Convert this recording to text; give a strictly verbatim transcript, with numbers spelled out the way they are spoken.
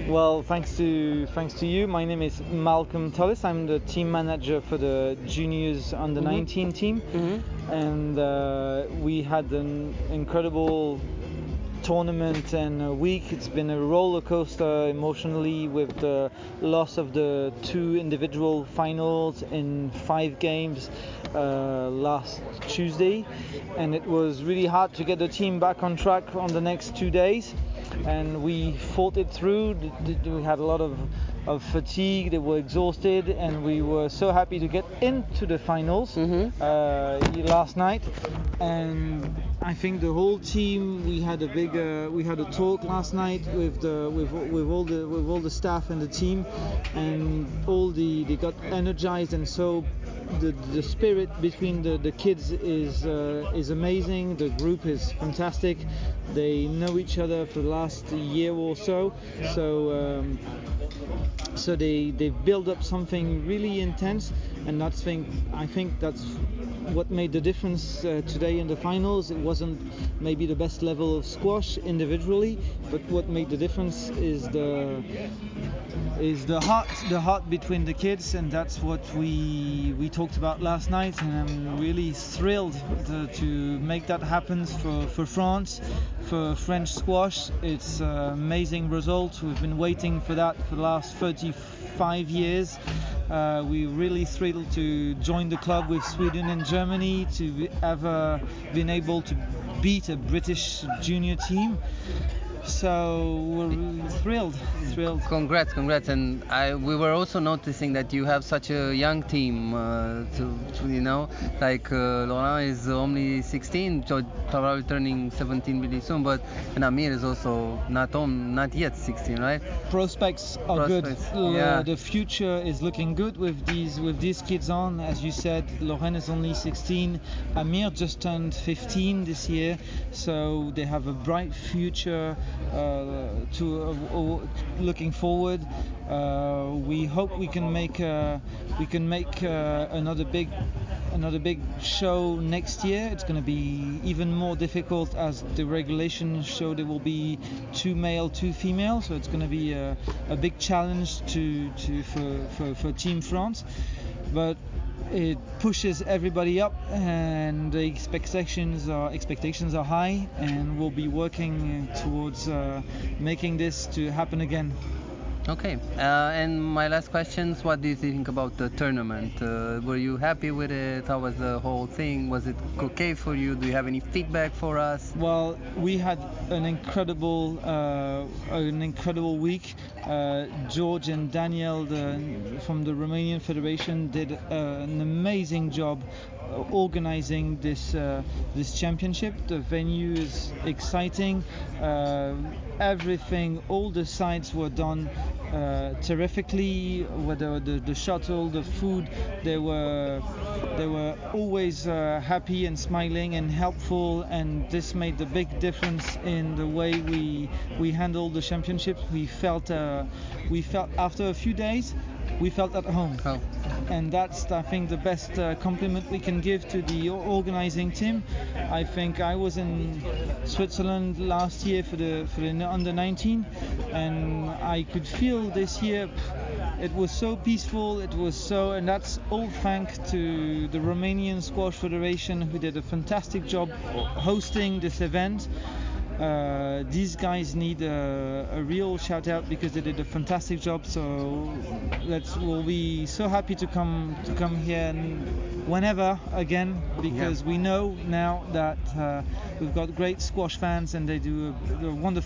Well, thanks to thanks to you. My name is Malcolm Tullis. I'm the team manager for the juniors under Mhm. nineteen team, Mhm. and uh, we had an incredible tournament and a week. It's been a roller coaster emotionally with the loss of the two individual finals in five games uh, last Tuesday, and it was really hard to get the team back on track on the next two days. And we fought it through. D- d- We had a lot of, of fatigue. They were exhausted, and we were so happy to get into the finals Mhm. uh, last night. And I think the whole team. We had a big. Uh, we had a talk last night with the with with all the with all the staff and the team, and all the they got energized, and so the the spirit between the, the kids is uh, is amazing. The group is fantastic. They know each other for the last year or so. So um, so they they build up something really intense, and that's thing I think that's what made the difference uh, today in the finals. It wasn't maybe the best level of squash individually, but what made the difference is the is the heart the heart between the kids, and that's what we we talked about last night. And I'm really thrilled to, to make that happen for for France, for French squash. It's an amazing result. We've been waiting for that for the last thirty-five years. Uh, we're really thrilled to join the club with Sweden and Germany, to ever been able to beat a British junior team. So we're thrilled, thrilled. Congrats, congrats, and I we were also noticing that you have such a young team. Uh, to, to you know, like uh, Laurent is only sixteen, so probably turning seventeen really soon. But and Amir is also not on, not yet sixteen, right? Prospects are Prospects, good. yeah. Uh, the future is looking good with these with these kids on. As you said, Lorraine is only sixteen. Amir just turned fifteen this year, so they have a bright future uh, to uh, uh, looking forward. Uh, we hope we can make uh, we can make uh, another big another big show next year. It's going to be even more difficult, as the regulation showed it will be two male, two female. So it's going to be a, a big challenge to, to for, for, for Team France. But it pushes everybody up, and the expectations are expectations are high, and we'll be working towards uh, making this to happen again. Okay. Uh, and my last questions: what do you think about the tournament? Uh, were you happy with it? How was the whole thing? Was it okay for you? Do you have any feedback for us? Well, we had an incredible, uh, an incredible week. Uh, George and Daniel the, from the Romanian Federation did uh, an amazing job uh, organizing this uh, this championship. The venue is exciting. Uh, everything, all the sides were done uh, terrifically. Whether the, the shuttle, the food, they were they were always uh, happy and smiling and helpful, and this made the big difference in the way we we handled the championship. We felt uh, we felt after a few days we felt at home. Oh. And that's, I think, the best uh, compliment we can give to the organizing team. I think I was in Switzerland last year for the for the under nineteen, and I could feel this year it was so peaceful. It was so, and that's all thanks to the Romanian Squash Federation, who did a fantastic job hosting this event. Uh, these guys need a, a real shout out because they did a fantastic job. So let's we'll be so happy to come to come here and whenever again, because Yeah. we know now that uh, we've got great squash fans, and they do a, a wonderful